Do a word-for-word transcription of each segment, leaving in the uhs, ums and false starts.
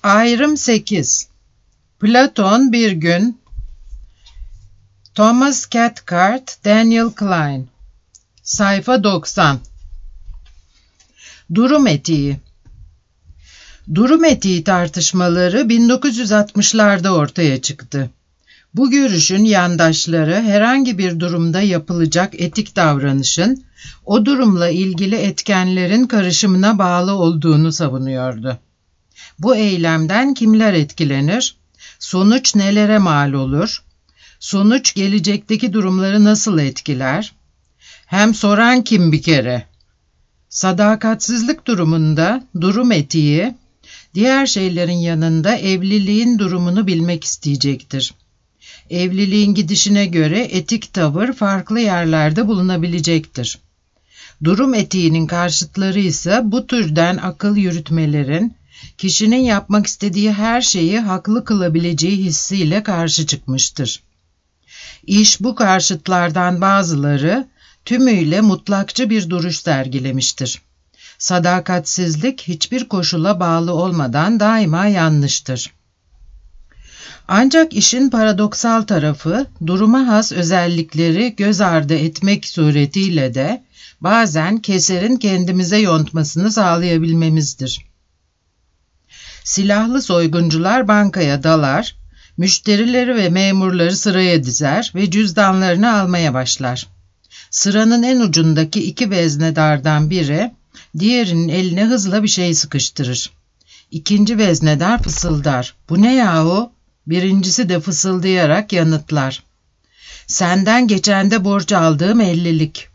Ayrım sekiz. Platon bir gün. Thomas Cathcart, Daniel Klein. Sayfa doksan. Durum etiği. Durum etiği tartışmaları bin dokuz yüz altmışlarda ortaya çıktı. Bu görüşün yandaşları herhangi bir durumda yapılacak etik davranışın o durumla ilgili etkenlerin karışımına bağlı olduğunu savunuyordu. Bu eylemden kimler etkilenir? Sonuç nelere mal olur? Sonuç gelecekteki durumları nasıl etkiler? Hem soran kim bir kere? Sadakatsizlik durumunda durum etiği, diğer şeylerin yanında evliliğin durumunu bilmek isteyecektir. Evliliğin gidişine göre etik tavır farklı yerlerde bulunabilecektir. Durum etiğinin karşıtları ise bu türden akıl yürütmelerin, kişinin yapmak istediği her şeyi haklı kılabileceği hissiyle karşı çıkmıştır. İş bu karşıtlardan bazıları tümüyle mutlakçı bir duruş sergilemiştir. Sadakatsizlik hiçbir koşula bağlı olmadan daima yanlıştır. Ancak işin paradoksal tarafı, duruma has özellikleri göz ardı etmek suretiyle de bazen keserin kendimize yontmasını sağlayabilmemizdir. Silahlı soyguncular bankaya dalar, müşterileri ve memurları sıraya dizer ve cüzdanlarını almaya başlar. Sıranın en ucundaki iki veznedardan biri, diğerinin eline hızla bir şey sıkıştırır. İkinci veznedar fısıldar. "Bu ne yahu?" Birincisi de fısıldayarak yanıtlar. "Senden geçende borç aldığım ellilik."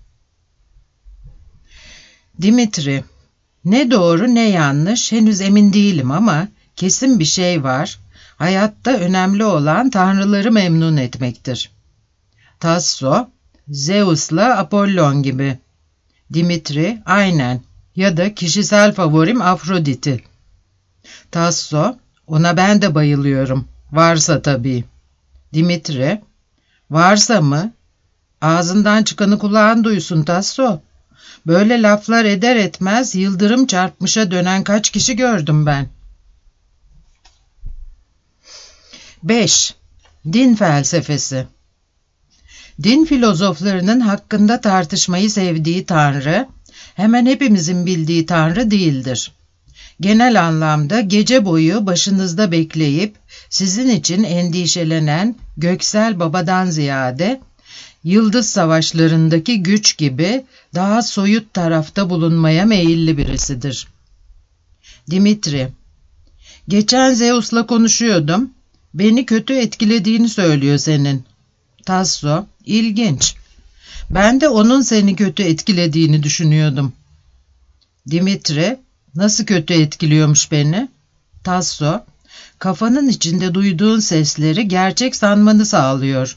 Dimitri, ne doğru ne yanlış henüz emin değilim ama kesin bir şey var. Hayatta önemli olan tanrıları memnun etmektir. Tasso, Zeus'la Apollon gibi. Dimitri, aynen. Ya da kişisel favorim Afrodit'i. Tasso, ona ben de bayılıyorum. Varsa tabii. Dimitri, varsa mı? Ağzından çıkanı kulağın duysun Tasso. Böyle laflar eder etmez yıldırım çarpmışa dönen kaç kişi gördüm ben. beş. Din felsefesi. Din filozoflarının hakkında tartışmayı sevdiği Tanrı, hemen hepimizin bildiği Tanrı değildir. Genel anlamda gece boyu başınızda bekleyip sizin için endişelenen göksel babadan ziyade, yıldız savaşlarındaki güç gibi daha soyut tarafta bulunmaya meyilli birisidir. Dimitri, geçen Zeus'la konuşuyordum, beni kötü etkilediğini söylüyor senin. Tasso, ilginç. Ben de onun seni kötü etkilediğini düşünüyordum. Dimitri, nasıl kötü etkiliyormuş beni? Tasso, kafanın içinde duyduğun sesleri gerçek sanmanı sağlıyor.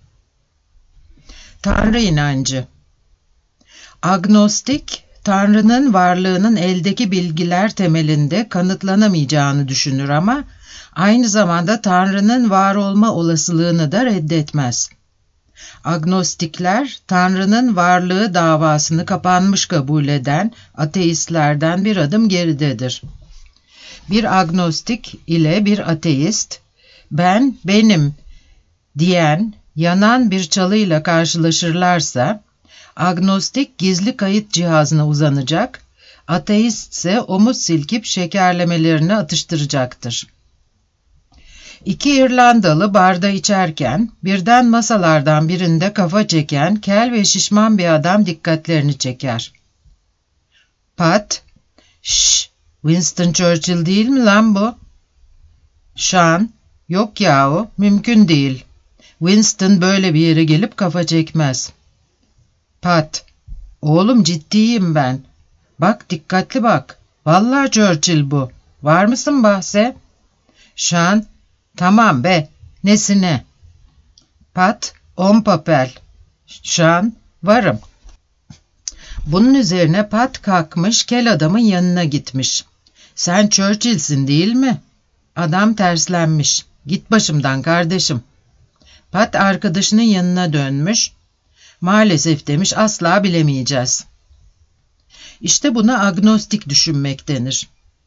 Tanrı inancı. Agnostik, Tanrı'nın varlığının eldeki bilgiler temelinde kanıtlanamayacağını düşünür ama aynı zamanda Tanrı'nın var olma olasılığını da reddetmez. Agnostikler, Tanrı'nın varlığı davasını kapanmış kabul eden ateistlerden bir adım geridedir. Bir agnostik ile bir ateist, ben benim diyen yanan bir çalıyla karşılaşırlarsa, agnostik gizli kayıt cihazına uzanacak, ateist ise omuz silkip şekerlemelerini atıştıracaktır. İki İrlandalı barda içerken birden masalardan birinde kafa çeken kel ve şişman bir adam dikkatlerini çeker. Pat, şşş, Winston Churchill değil mi lan bu? Sean, yok yahu, mümkün değil. Winston böyle bir yere gelip kafa çekmez. Pat, oğlum ciddiyim ben. Bak dikkatli bak, vallahi Churchill bu. Var mısın bahse? Sean, tamam be, nesine? Pat, on papel. Sean, varım. Bunun üzerine Pat kalkmış, kel adamın yanına gitmiş. Sen Churchill'sin değil mi? Adam terslenmiş. Git başımdan kardeşim. Pat arkadaşının yanına dönmüş. Maalesef demiş, asla bilemeyeceğiz. İşte buna agnostik düşünmek denir.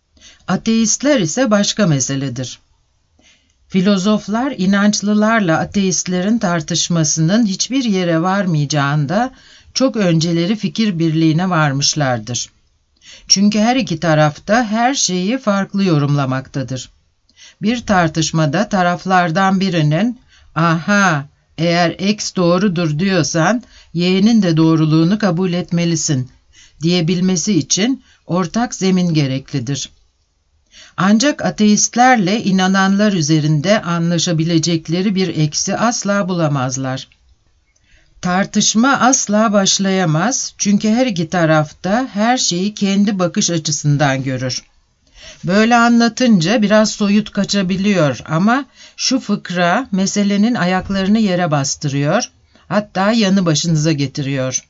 Ateistler ise başka meseledir. Filozoflar inançlılarla ateistlerin tartışmasının hiçbir yere varmayacağında çok önceleri fikir birliğine varmışlardır. Çünkü her iki tarafta her şeyi farklı yorumlamaktadır. Bir tartışmada taraflardan birinin "Aha, eğer X doğrudur diyorsan Y'nin de doğruluğunu kabul etmelisin" diyebilmesi için ortak zemin gereklidir. Ancak ateistlerle inananlar üzerinde anlaşabilecekleri bir eksi asla bulamazlar. Tartışma asla başlayamaz çünkü her iki tarafta her şeyi kendi bakış açısından görür. Böyle anlatınca biraz soyut kaçabiliyor ama şu fıkra meselenin ayaklarını yere bastırıyor, hatta yanı başınıza getiriyor.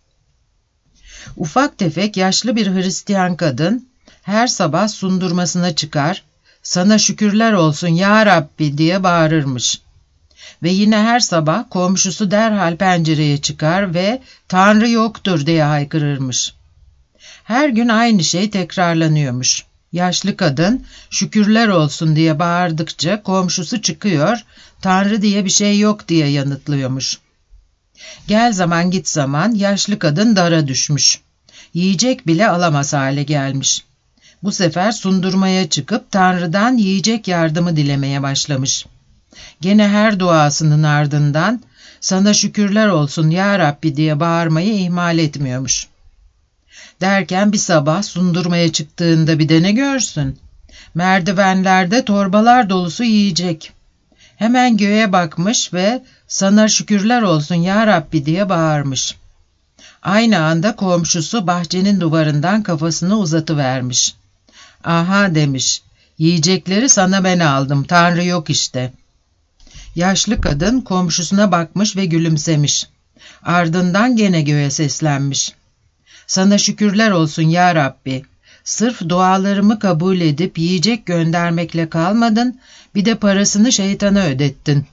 Ufak tefek yaşlı bir Hristiyan kadın her sabah sundurmasına çıkar, "Sana şükürler olsun ya Rabbi" diye bağırırmış. Ve yine her sabah komşusu derhal pencereye çıkar ve "Tanrı yoktur" diye haykırırmış. Her gün aynı şey tekrarlanıyormuş. Yaşlı kadın "Şükürler olsun" diye bağırdıkça komşusu çıkıyor, "Tanrı diye bir şey yok" diye yanıtlıyormuş. Gel zaman git zaman yaşlı kadın dara düşmüş. Yiyecek bile alamaz hale gelmiş. Bu sefer sundurmaya çıkıp Tanrı'dan yiyecek yardımı dilemeye başlamış. Gene her duasının ardından "Sana şükürler olsun ya Rabbi" diye bağırmayı ihmal etmiyormuş. Derken bir sabah sundurmaya çıktığında bir de ne görsün? Merdivenlerde torbalar dolusu yiyecek. Hemen göğe bakmış ve "Sana şükürler olsun ya Rabbi" diye bağırmış. Aynı anda komşusu bahçenin duvarından kafasını uzatıvermiş. "Aha" demiş, "yiyecekleri sana ben aldım, Tanrı yok işte." Yaşlı kadın komşusuna bakmış ve gülümsemiş. Ardından gene göğe seslenmiş. "Sana şükürler olsun ya Rabbi. Sırf dualarımı kabul edip yiyecek göndermekle kalmadın, bir de parasını şeytana ödettin."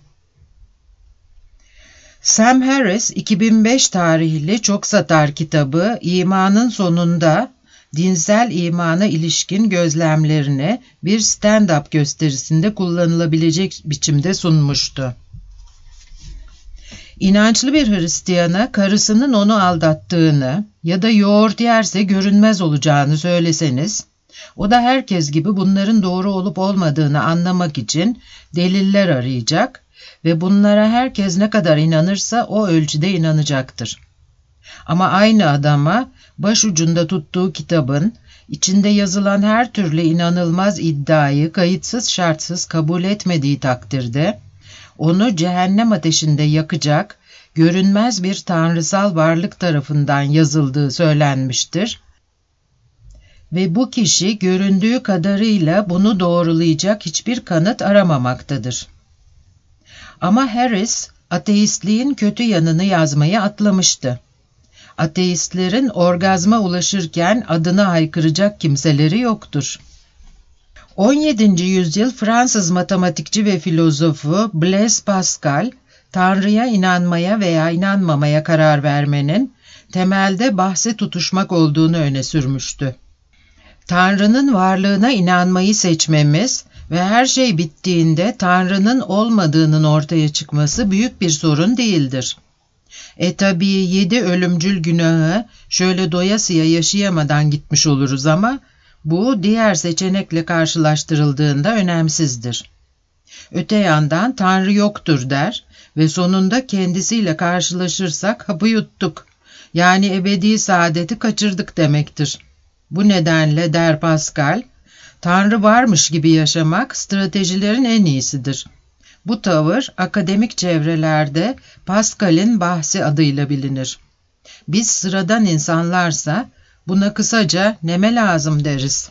Sam Harris iki bin beş tarihli çok satar kitabı İmanın Sonunda dinsel imana ilişkin gözlemlerini bir stand-up gösterisinde kullanılabilecek biçimde sunmuştu. İnançlı bir Hristiyana karısının onu aldattığını ya da yoğurt yerse görünmez olacağını söyleseniz, o da herkes gibi bunların doğru olup olmadığını anlamak için deliller arayacak ve bunlara herkes ne kadar inanırsa o ölçüde inanacaktır. Ama aynı adama başucunda tuttuğu kitabın içinde yazılan her türlü inanılmaz iddiayı kayıtsız şartsız kabul etmediği takdirde onu cehennem ateşinde yakacak görünmez bir tanrısal varlık tarafından yazıldığı söylenmiştir ve bu kişi göründüğü kadarıyla bunu doğrulayacak hiçbir kanıt aramamaktadır. Ama Harris ateistliğin kötü yanını yazmayı atlamıştı. Ateistlerin orgazma ulaşırken adını haykıracak kimseleri yoktur. on yedinci yüzyıl Fransız matematikçi ve filozofu Blaise Pascal, Tanrı'ya inanmaya veya inanmamaya karar vermenin temelde bahse tutuşmak olduğunu öne sürmüştü. Tanrı'nın varlığına inanmayı seçmemiz ve her şey bittiğinde Tanrı'nın olmadığının ortaya çıkması büyük bir sorun değildir. E tabii yedi ölümcül günahı şöyle doyasıya yaşayamadan gitmiş oluruz ama bu diğer seçenekle karşılaştırıldığında önemsizdir. Öte yandan Tanrı yoktur der ve sonunda kendisiyle karşılaşırsak hapı yuttuk, yani ebedi saadeti kaçırdık demektir. Bu nedenle der Pascal, Tanrı varmış gibi yaşamak stratejilerin en iyisidir. Bu tavır akademik çevrelerde Pascal'in bahsi adıyla bilinir. Biz sıradan insanlarsa buna kısaca neme lazım deriz.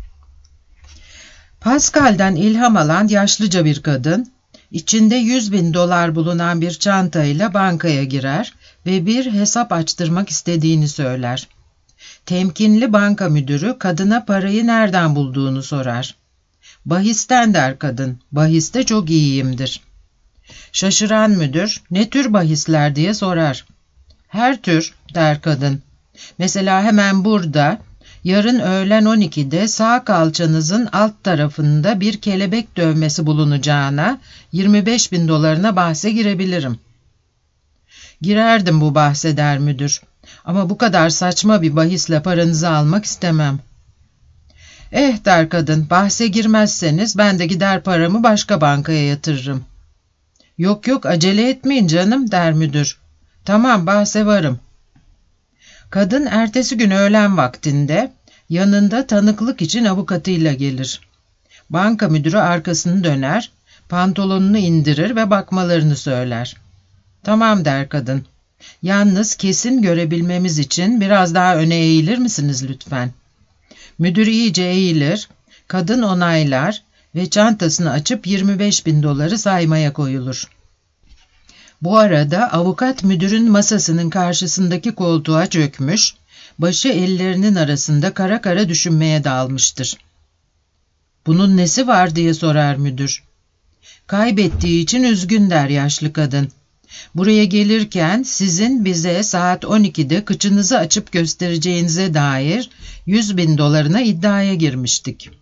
Pascal'den ilham alan yaşlıca bir kadın, içinde yüz bin dolar bulunan bir çantayla bankaya girer ve bir hesap açtırmak istediğini söyler. Temkinli banka müdürü kadına parayı nereden bulduğunu sorar. Bahisten der kadın, bahiste çok iyiyimdir. Şaşıran müdür, ne tür bahisler diye sorar. Her tür der kadın. Mesela hemen burada Yarın öğlen on ikide sağ kalçanızın alt tarafında bir kelebek dövmesi bulunacağına yirmi beş bin dolarına bahse girebilirim. Girerdim bu bahse der müdür. Ama bu kadar saçma bir bahisle paranızı almak istemem. Eh der kadın, bahse girmezseniz ben de gider paramı başka bankaya yatırırım. Yok yok acele etmeyin canım der müdür. Tamam bahse varım. Kadın ertesi gün öğlen vaktinde yanında tanıklık için avukatıyla gelir. Banka müdürü arkasını döner, pantolonunu indirir ve bakmalarını söyler. Tamam der kadın. Yalnız kesin görebilmemiz için biraz daha öne eğilir misiniz lütfen? Müdür iyice eğilir, kadın onaylar ve çantasını açıp yirmi beş bin doları saymaya koyulur. Bu arada avukat müdürün masasının karşısındaki koltuğa çökmüş, başı ellerinin arasında kara kara düşünmeye dalmıştır. Bunun nesi var diye sorar müdür. Kaybettiği için üzgün der yaşlı kadın. Buraya gelirken sizin bize saat on ikide kıçınızı açıp göstereceğinize dair yüz bin dolarına iddiaya girmiştik.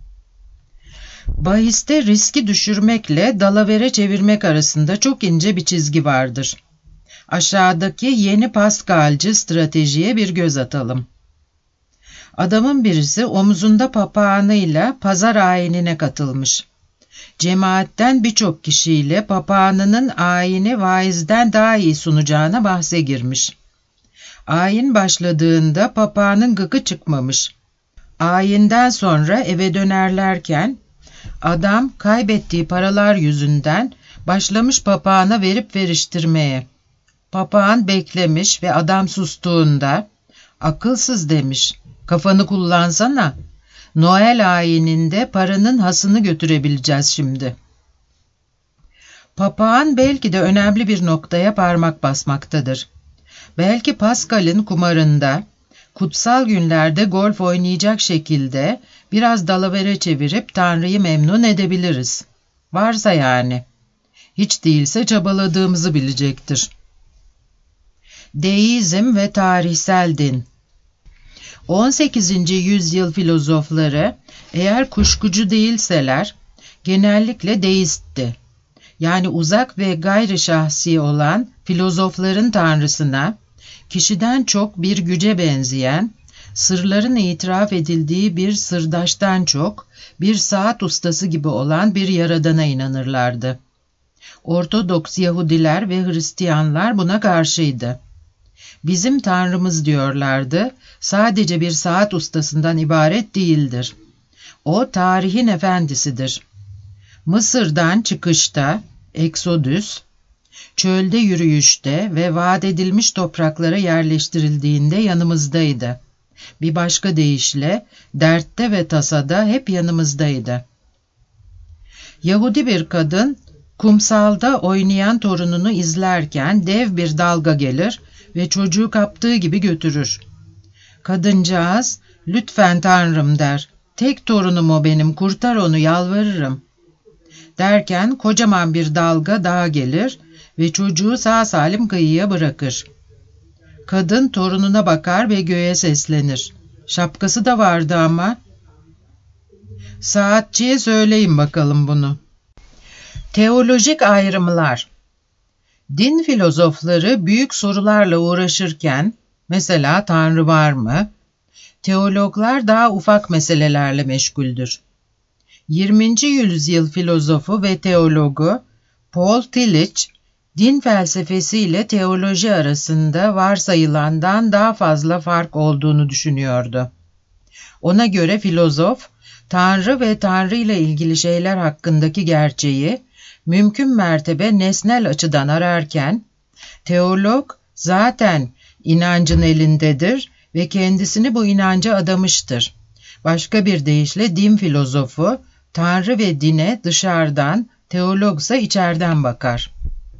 Bahiste riski düşürmekle dalavere çevirmek arasında çok ince bir çizgi vardır. Aşağıdaki yeni Pascal'cı stratejiye bir göz atalım. Adamın birisi omuzunda papağanıyla pazar ayinine katılmış. Cemaatten birçok kişiyle papağanının ayini vaizden daha iyi sunacağına bahse girmiş. Ayin başladığında papağanın gıkı çıkmamış. Ayinden sonra eve dönerlerken adam kaybettiği paralar yüzünden başlamış papağana verip veriştirmeye. Papağan beklemiş ve adam sustuğunda akılsız demiş, kafanı kullansana. Noel ayininde paranın hasını götürebileceğiz şimdi. Papağan belki de önemli bir noktaya parmak basmaktadır. Belki Pascal'in kumarında, kutsal günlerde golf oynayacak şekilde biraz dalavere çevirip Tanrı'yı memnun edebiliriz. Varsa yani. Hiç değilse çabaladığımızı bilecektir. Deizm ve tarihsel din. on sekizinci yüzyıl filozofları eğer kuşkucu değilseler genellikle deistti. Yani uzak ve gayri şahsi olan filozofların tanrısına, kişiden çok bir güce benzeyen, sırların itiraf edildiği bir sırdaştan çok bir saat ustası gibi olan bir yaradana inanırlardı. Ortodoks Yahudiler ve Hristiyanlar buna karşıydı. Bizim Tanrımız diyorlardı, sadece bir saat ustasından ibaret değildir. O tarihin efendisidir. Mısır'dan çıkışta, Eksodüs, çölde yürüyüşte ve vaat edilmiş topraklara yerleştirildiğinde yanımızdaydı. Bir başka deyişle, dertte ve tasada hep yanımızdaydı. Yahudi bir kadın, kumsalda oynayan torununu izlerken dev bir dalga gelir ve çocuğu kaptığı gibi götürür. Kadıncağız, lütfen Tanrım der, tek torunum o benim, kurtar onu, yalvarırım. Derken kocaman bir dalga daha gelir ve çocuğu sağ salim kıyıya bırakır. Kadın torununa bakar ve göğe seslenir. Şapkası da vardı ama. Saatçiye söyleyin bakalım bunu. Teolojik ayrımlar. Din filozofları büyük sorularla uğraşırken, mesela Tanrı var mı? Teologlar daha ufak meselelerle meşguldür. yirminci yüzyıl filozofu ve teologu Paul Tillich, din felsefesi ile teoloji arasında varsayılandan daha fazla fark olduğunu düşünüyordu. Ona göre filozof, Tanrı ve Tanrı ile ilgili şeyler hakkındaki gerçeği mümkün mertebe nesnel açıdan ararken, teolog zaten inancın elindedir ve kendisini bu inanca adamıştır. Başka bir deyişle din filozofu, Tanrı ve dine dışarıdan, teologsa içeriden bakar.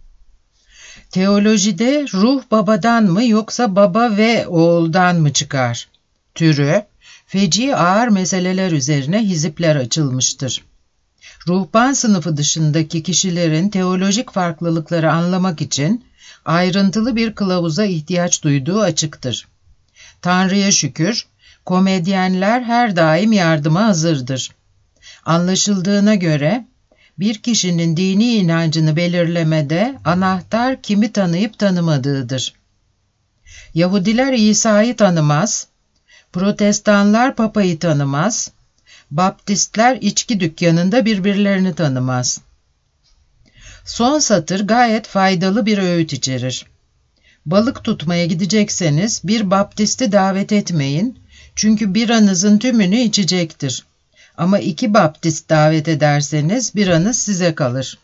Teolojide ruh babadan mı yoksa baba ve oğuldan mı çıkar? Türü, feci ağır meseleler üzerine hizipler açılmıştır. Ruhban sınıfı dışındaki kişilerin teolojik farklılıkları anlamak için ayrıntılı bir kılavuza ihtiyaç duyduğu açıktır. Tanrı'ya şükür, komedyenler her daim yardıma hazırdır. Anlaşıldığına göre bir kişinin dini inancını belirlemede anahtar kimi tanıyıp tanımadığıdır. Yahudiler İsa'yı tanımaz, Protestanlar Papa'yı tanımaz, Baptistler içki dükkanında birbirlerini tanımaz. Son satır gayet faydalı bir öğüt içerir. Balık tutmaya gidecekseniz bir Baptisti davet etmeyin, çünkü biranızın tümünü içecektir. Ama iki Baptist davet ederseniz biranız size kalır.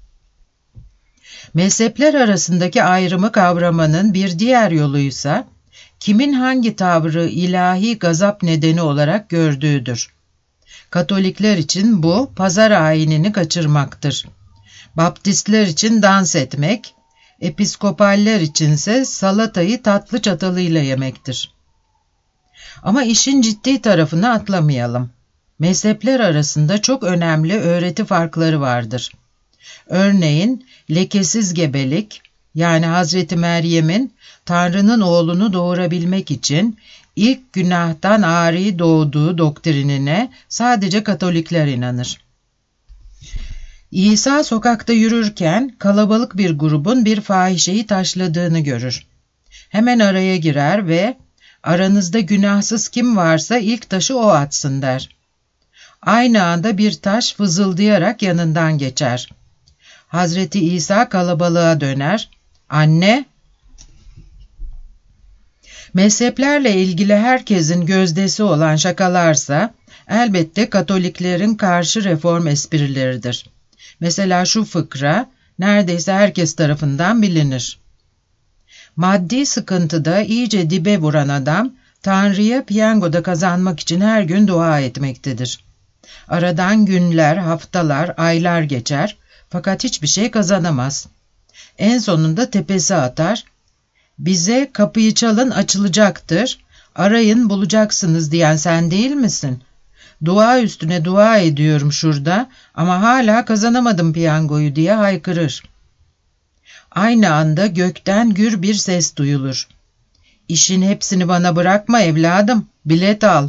Mezhepler arasındaki ayrımı kavramanın bir diğer yoluysa, kimin hangi tavrı ilahi gazap nedeni olarak gördüğüdür. Katolikler için bu, pazar ayinini kaçırmaktır. Baptistler için dans etmek, episkopaller içinse salatayı tatlı çatalıyla yemektir. Ama işin ciddi tarafını atlamayalım. Mezhepler arasında çok önemli öğreti farkları vardır. Örneğin lekesiz gebelik, yani Hazreti Meryem'in Tanrı'nın oğlunu doğurabilmek için ilk günahtan âri doğduğu doktrinine sadece Katolikler inanır. İsa sokakta yürürken kalabalık bir grubun bir fahişeyi taşladığını görür. Hemen araya girer ve aranızda günahsız kim varsa ilk taşı o atsın der. Aynı anda bir taş fızıldayarak yanından geçer. Hazreti İsa kalabalığa döner. Anne! Mezheplerle ilgili herkesin gözdesi olan şakalarsa elbette Katoliklerin karşı reform esprileridir. Mesela şu fıkra neredeyse herkes tarafından bilinir. Maddi sıkıntıda iyice dibe vuran adam Tanrı'ya piyangoda kazanmak için her gün dua etmektedir. Aradan günler, haftalar, aylar geçer fakat hiçbir şey kazanamaz. En sonunda tepesi atar. Bize kapıyı çalın açılacaktır, arayın bulacaksınız diyen sen değil misin? Dua üstüne dua ediyorum şurada ama hala kazanamadım piyangoyu diye haykırır. Aynı anda gökten gür bir ses duyulur. İşin hepsini bana bırakma evladım, bilet al.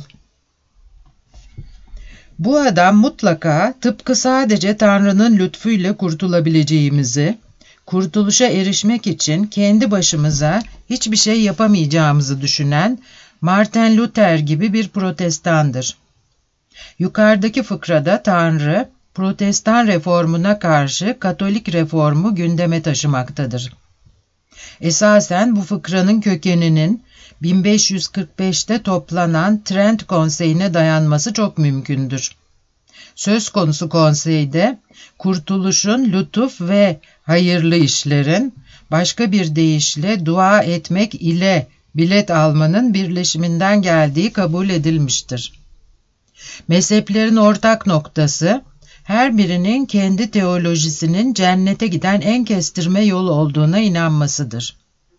Bu adam mutlaka tıpkı sadece Tanrı'nın lütfuyla kurtulabileceğimizi, kurtuluşa erişmek için kendi başımıza hiçbir şey yapamayacağımızı düşünen Martin Luther gibi bir protestandır. Yukarıdaki fıkrada Tanrı, Protestan reformuna karşı Katolik reformu gündeme taşımaktadır. Esasen bu fıkranın kökeninin bin beş yüz kırk beşte toplanan Trent Konseyi'ne dayanması çok mümkündür. Söz konusu konseyde, kurtuluşun lütuf ve hayırlı işlerin, başka bir deyişle dua etmek ile bilet almanın birleşiminden geldiği kabul edilmiştir. Mezheplerin ortak noktası, her birinin kendi teolojisinin cennete giden en kestirme yol olduğuna inanmasıdır.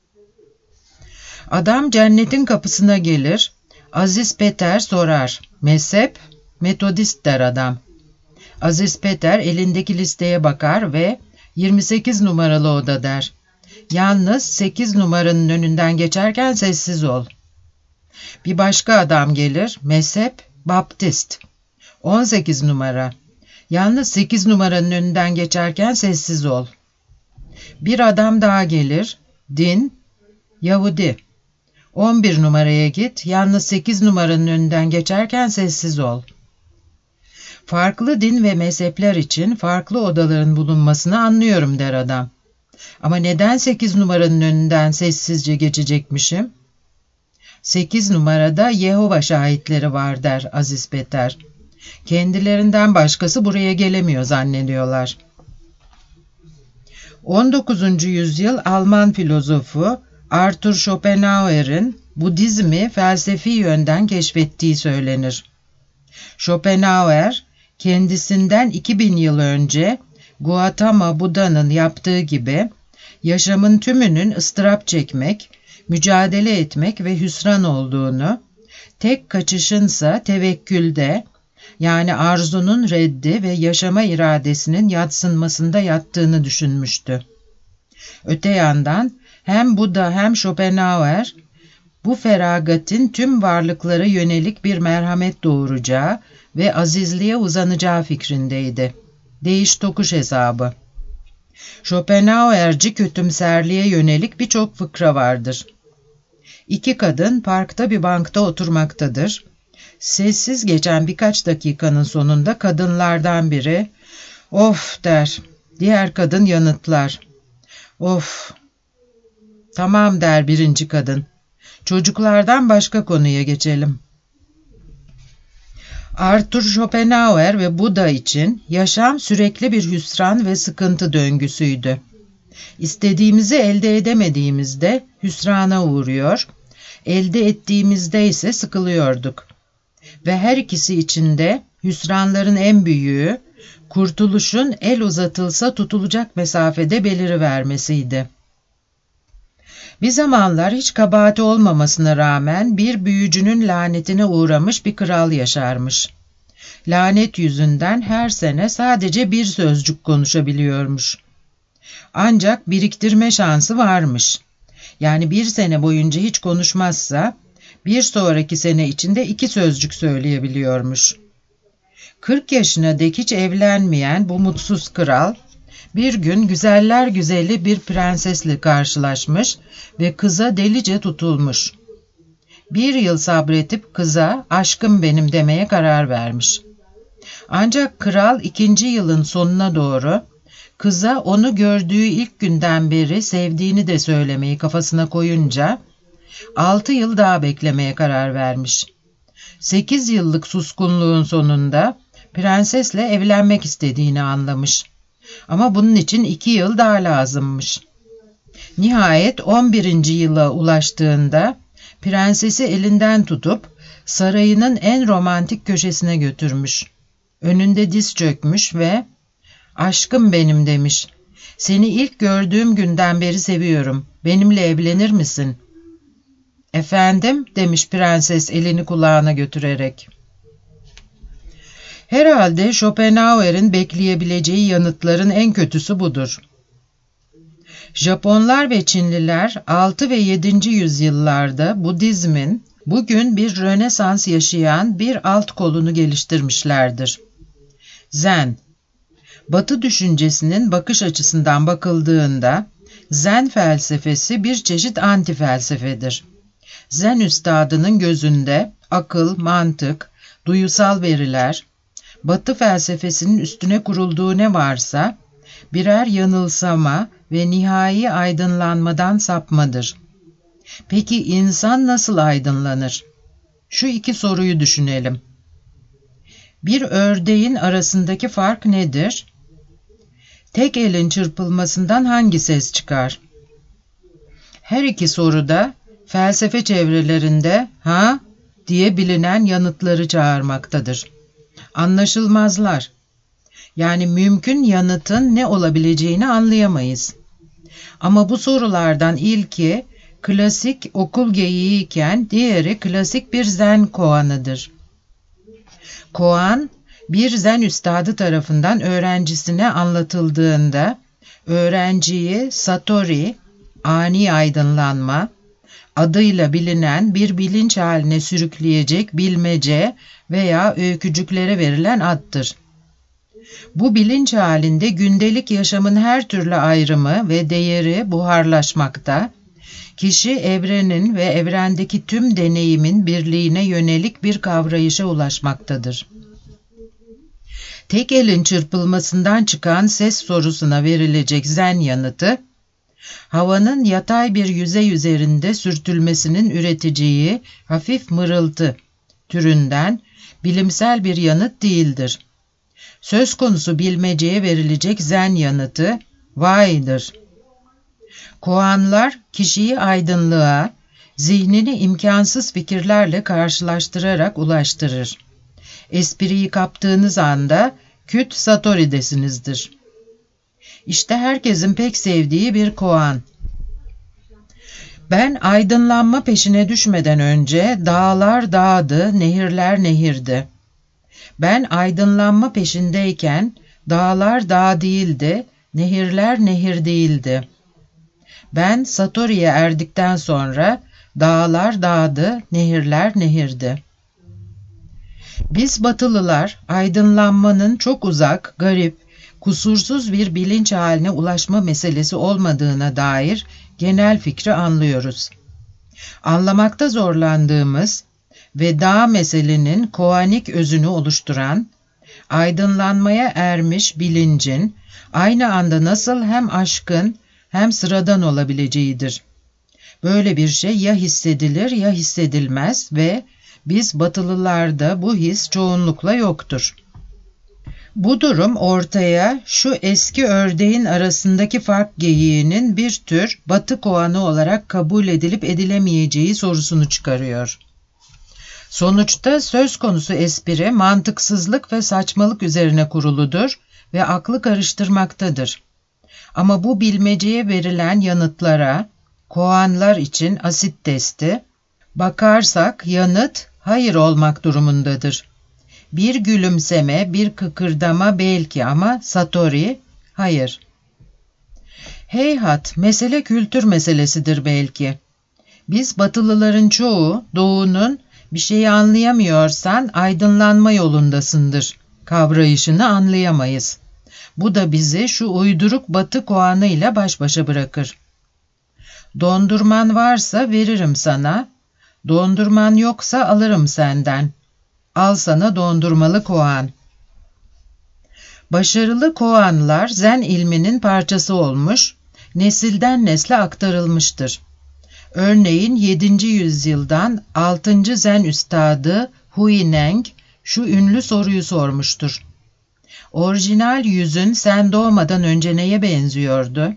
Adam cennetin kapısına gelir, Aziz Peter sorar, mezhep, Metodist der adam. Aziz Peter elindeki listeye bakar ve yirmi sekiz numaralı oda der. Yalnız sekiz numaranın önünden geçerken sessiz ol. Bir başka adam gelir, mezhep, Baptist. on sekiz numara. Yalnız sekiz numaranın önünden geçerken sessiz ol. Bir adam daha gelir, din, Yahudi. on bir numaraya git, yalnız sekiz numaranın önünden geçerken sessiz ol. Farklı din ve mezhepler için farklı odaların bulunmasını anlıyorum der adam. Ama neden sekiz numaranın önünden sessizce geçecekmişim? sekiz numarada Yehova şahitleri var der Aziz Peter. Kendilerinden başkası buraya gelemiyor zannediyorlar. on dokuzuncu yüzyıl Alman filozofu Arthur Schopenhauer'in Budizmi felsefi yönden keşfettiği söylenir. Schopenhauer, kendisinden iki bin yıl önce Gautama Buda'nın yaptığı gibi yaşamın tümünün ıstırap çekmek, mücadele etmek ve hüsran olduğunu, tek kaçışınsa tevekkülde, yani arzunun reddi ve yaşama iradesinin yadsınmasında yattığını düşünmüştü. Öte yandan hem Buda hem Schopenhauer, bu feragatin tüm varlıklara yönelik bir merhamet doğuracağı ve azizliğe uzanacağı fikrindeydi. Değiş tokuş hesabı. Schopenhauerci kötümserliğe yönelik birçok fıkra vardır. İki kadın parkta bir bankta oturmaktadır. Sessiz geçen birkaç dakikanın sonunda kadınlardan biri "Of" der. Diğer kadın yanıtlar. "Of." "Tamam" der birinci kadın. "Çocuklardan başka konuya geçelim." Arthur Schopenhauer ve Buda için yaşam sürekli bir hüsran ve sıkıntı döngüsüydü. İstediğimizi elde edemediğimizde hüsrana uğruyor, elde ettiğimizde ise sıkılıyorduk. Ve her ikisi için de hüsranların en büyüğü, kurtuluşun el uzatılsa tutulacak mesafede belirivermesiydi. Bir zamanlar hiç kabahati olmamasına rağmen bir büyücünün lanetine uğramış bir kral yaşarmış. Lanet yüzünden her sene sadece bir sözcük konuşabiliyormuş. Ancak biriktirme şansı varmış. Yani bir sene boyunca hiç konuşmazsa, bir sonraki sene içinde iki sözcük söyleyebiliyormuş. Kırk yaşına dek hiç evlenmeyen bu mutsuz kral, bir gün güzeller güzeli bir prensesle karşılaşmış ve kıza delice tutulmuş. Bir yıl sabretip kıza "aşkım benim" demeye karar vermiş. Ancak kral ikinci yılın sonuna doğru kıza onu gördüğü ilk günden beri sevdiğini de söylemeyi kafasına koyunca altı yıl daha beklemeye karar vermiş. Sekiz yıllık suskunluğun sonunda prensesle evlenmek istediğini anlamış. Ama bunun için iki yıl daha lazımmış. Nihayet on birinci yıla ulaştığında prensesi elinden tutup sarayının en romantik köşesine götürmüş. Önünde diz çökmüş ve "Aşkım benim" demiş. "Seni ilk gördüğüm günden beri seviyorum. Benimle evlenir misin?" "Efendim?" demiş prenses elini kulağına götürerek. Herhalde Schopenhauer'in bekleyebileceği yanıtların en kötüsü budur. Japonlar ve Çinliler altı ve yedinci yüzyıllarda Budizmin bugün bir Rönesans yaşayan bir alt kolunu geliştirmişlerdir. Zen. Batı düşüncesinin bakış açısından bakıldığında Zen felsefesi bir çeşit anti felsefedir. Zen üstadının gözünde akıl, mantık, duyusal veriler, Batı felsefesinin üstüne kurulduğu ne varsa birer yanılsama ve nihai aydınlanmadan sapmadır. Peki insan nasıl aydınlanır? Şu iki soruyu düşünelim. Bir ördeğin arasındaki fark nedir? Tek elin çırpılmasından hangi ses çıkar? Her iki soruda felsefe çevrelerinde "ha" diye bilinen yanıtları çağırmaktadır. Anlaşılmazlar. Yani mümkün yanıtın ne olabileceğini anlayamayız. Ama bu sorulardan ilki klasik okul geyiği iken diğeri klasik bir zen koanıdır. Koan, bir zen üstadı tarafından öğrencisine anlatıldığında öğrenciyi satori, ani aydınlanma, adıyla bilinen bir bilinç haline sürükleyecek bilmece veya öykücüklere verilen addır. Bu bilinç halinde gündelik yaşamın her türlü ayrımı ve değeri buharlaşmakta, kişi evrenin ve evrendeki tüm deneyimin birliğine yönelik bir kavrayışa ulaşmaktadır. Tek elin çırpılmasından çıkan ses sorusuna verilecek zen yanıtı, havanın yatay bir yüzey üzerinde sürtülmesinin üreteceği hafif mırıltı türünden bilimsel bir yanıt değildir. Söz konusu bilmeceye verilecek zen yanıtı "vay'dır". Koanlar kişiyi aydınlığa, zihnini imkansız fikirlerle karşılaştırarak ulaştırır. Espriyi kaptığınız anda küt satori'desinizdir. İşte herkesin pek sevdiği bir koan. Ben aydınlanma peşine düşmeden önce dağlar dağdı, nehirler nehirdi. Ben aydınlanma peşindeyken dağlar dağ değildi, nehirler nehir değildi. Ben Satori'ye erdikten sonra dağlar dağdı, nehirler nehirdi. Biz Batılılar aydınlanmanın çok uzak, garip, kusursuz bir bilinç haline ulaşma meselesi olmadığına dair genel fikri anlıyoruz. Anlamakta zorlandığımız ve dağ meselenin koanik özünü oluşturan, aydınlanmaya ermiş bilincin aynı anda nasıl hem aşkın hem sıradan olabileceğidir. Böyle bir şey ya hissedilir ya hissedilmez ve biz Batılılarda bu his çoğunlukla yoktur. Bu durum ortaya şu eski ördeğin arasındaki fark geyiğinin bir tür Batı koanı olarak kabul edilip edilemeyeceği sorusunu çıkarıyor. Sonuçta söz konusu espri mantıksızlık ve saçmalık üzerine kuruludur ve aklı karıştırmaktadır. Ama bu bilmeceye verilen yanıtlara, koanlar için asit testi, bakarsak yanıt hayır olmak durumundadır. Bir gülümseme, bir kıkırdama belki ama Satori, hayır. Heyhat, mesele kültür meselesidir belki. Biz Batılıların çoğu, Doğu'nun bir şeyi anlayamıyorsan aydınlanma yolundasındır kavrayışını anlayamayız. Bu da bizi şu uyduruk Batı koanıyla baş başa bırakır. Dondurman varsa veririm sana, dondurman yoksa alırım senden. Al sana dondurmalı koan. Başarılı koanlar Zen ilminin parçası olmuş, nesilden nesle aktarılmıştır. Örneğin yedinci yüzyıldan altıncı Zen üstadı Huineng şu ünlü soruyu sormuştur. Orijinal yüzün sen doğmadan önce neye benziyordu?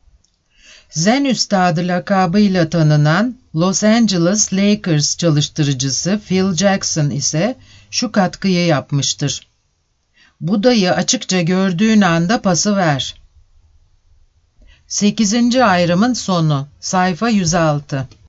Zen üstadı lakabıyla tanınan Los Angeles Lakers çalıştırıcısı Phil Jackson ise şu katkıyı yapmıştır. Budayı açıkça gördüğün anda pası ver. sekizinci ayrımın sonu, sayfa yüz altı.